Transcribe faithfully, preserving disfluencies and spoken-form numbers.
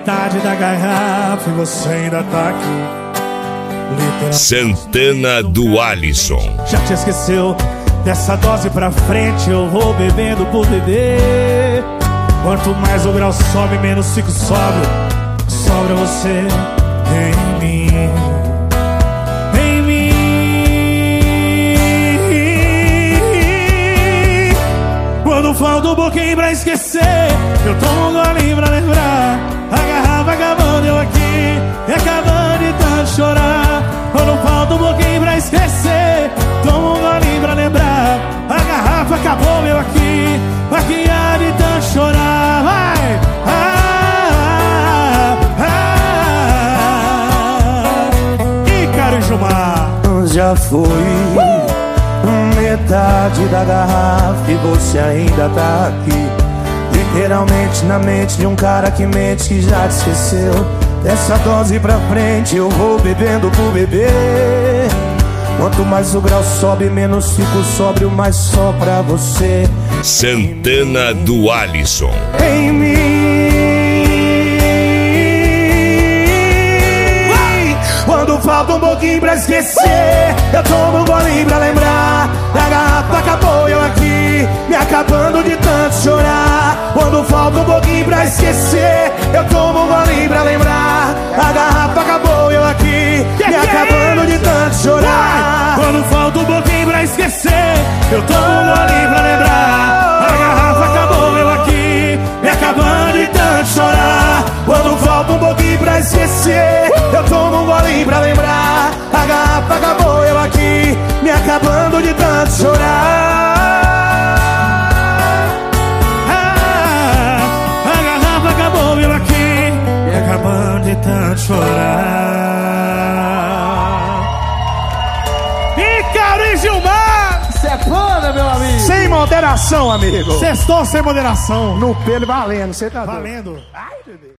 metade da garrafa e você ainda tá aqui. Santana do Alisson. Já te esqueceu? Dessa dose pra frente eu vou bebendo por beber. Quanto mais o grau sobe, menos fico sóbrio. Sobra você em mim, em mim. Quando falta um pouquinho pra esquecer, eu tomo um golinho pra lembrar. A garrafa acabando, eu aqui, e acabando de tanto chorar. Quando falta um pouquinho pra esquecer, tomo um golinho pra lembrar. A garrafa acabou, eu aqui, aqui há de tanto chorar. Vai! Ah, ah, ah. Ícaro e Gilmar. Já foi uh! metade da garrafa e você ainda tá aqui. Literalmente na mente de um cara que mente, que já te esqueceu. Dessa dose pra frente eu vou bebendo por beber. Quanto mais o grau sobe, menos fico sóbrio, mais só pra você. Santana do Alisson. Em mim. Quando falta um pouquinho pra esquecer, eu tomo um golinho pra lembrar. A garrafa acabou, eu aqui, me acabando de tanto chorar. Quando falta um pouquinho pra esquecer, eu tomo um golinho pra lembrar. A garrafa acabou, eu aqui, me acabando de tanto chorar. Quando falta um pouquinho pra esquecer, eu tomo um golinho pra lembrar. A garrafa acabou, eu aqui, me acabando de tanto chorar. Quando falta um pouquinho pra esquecer, eu tomo um golinho pra lembrar. A garrafa acabou, eu aqui, me acabando de tanto chorar. Ah, a garrafa acabou, eu aqui, me acabando de tanto chorar. Ícaro e Gilmar. Cê é foda, meu amigo. Sem moderação, amigo. Sextou sem moderação. No pelo valendo, cê tá doido. Valendo. Ai, bebê.